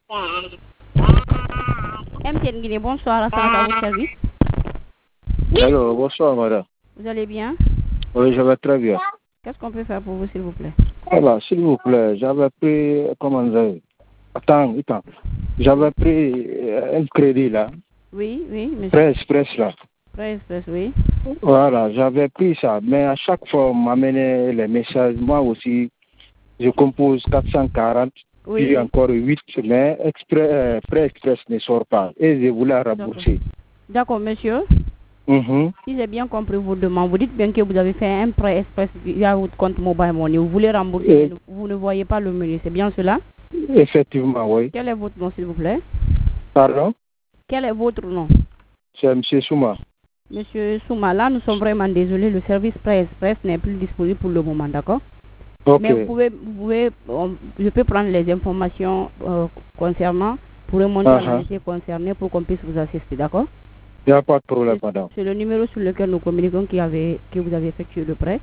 MTN Guinée, bonsoir, à votre service. Allô, bonsoir madame. Vous allez bien? Oui, je vais très bien. Qu'est-ce qu'on peut faire pour vous, s'il vous plaît? Voilà, s'il vous plaît, j'avais pris, comment dire, attends. J'avais pris un crédit là. Oui, monsieur. Express là. Express, oui. Voilà, j'avais pris ça, mais à chaque fois on m'amenait les messages, moi aussi, je compose 440, Oui. puis encore 8, mais Prêt Express ne sort pas, et je voulais rembourser. D'accord, monsieur. Si j'ai bien compris vos demandes, vous dites bien que vous avez fait un prêt express via votre compte mobile money. Vous voulez rembourser, vous ne voyez pas le menu, c'est bien cela? Effectivement, oui. Quel est votre nom, s'il vous plaît? Pardon? Quel est votre nom? C'est M. Souma. Monsieur Souma, là, nous sommes vraiment désolés. Le service prêt express n'est plus disponible pour le moment, d'accord? Ok. Mais je peux prendre les informations concernant pour remonter à l'unité concernée pour qu'on puisse vous assister, d'accord? Il n'y a pas de problème, madame. C'est le numéro sur lequel nous communiquons que vous avez effectué le prêt?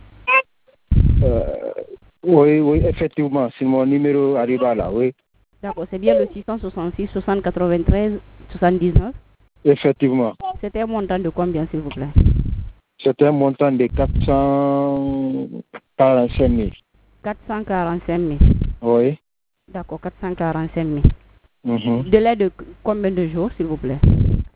Oui, effectivement, c'est mon numéro arrivé là, oui. D'accord, c'est bien le 666 60 93 79? Effectivement. C'était un montant de combien, s'il vous plaît? C'était un montant de 445 000. 445 000. Oui. D'accord, 445 000. Délai de combien de jours, s'il vous plaît?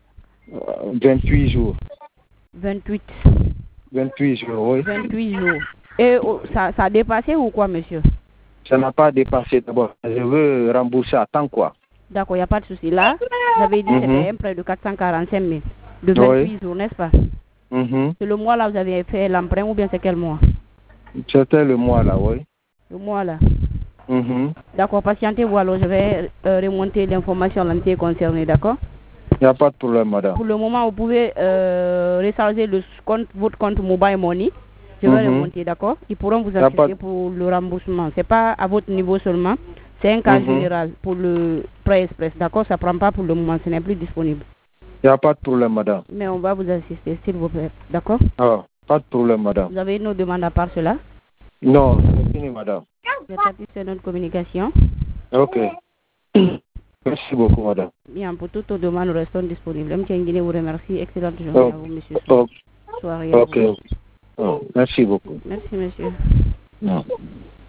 28 jours. 28 jours, oui. 28 jours. Et ça a dépassé ou quoi, monsieur? Ça n'a pas dépassé d'abord. Je veux rembourser à temps, quoi. D'accord, il n'y a pas de souci. Là, j'avais dit que c'était un prêt de 445 000. De 28 jours, n'est-ce pas? C'est le mois là où vous avez fait l'emprunt ou bien c'est quel mois? C'était le mois là, oui. Le mois là. D'accord, patientez-vous alors, je vais remonter l'information à l'entité concernée, d'accord? Il n'y a pas de problème, madame. Pour le moment, vous pouvez recharger votre compte mobile money. Je vais remonter, d'accord? Ils pourront vous assister pour le remboursement. Ce n'est pas à votre niveau seulement. C'est un cas général pour le prêt express, d'accord? Ça ne prend pas pour le moment, ce n'est plus disponible. Il n'y a pas de problème, madame. Mais on va vous assister, s'il vous plaît, d'accord? Ah, pas de problème, madame. Vous avez une autre demande à part cela? Non, c'est fini, madame. Vous êtes satisfait de notre communication? Ok. Merci beaucoup, madame. Bien, pour toutes nos demandes, nous restons disponibles. MTN Guinée vous remercie. Excellente journée à vous, monsieur. Soirée à vous. Merci beaucoup. Merci, monsieur. Non.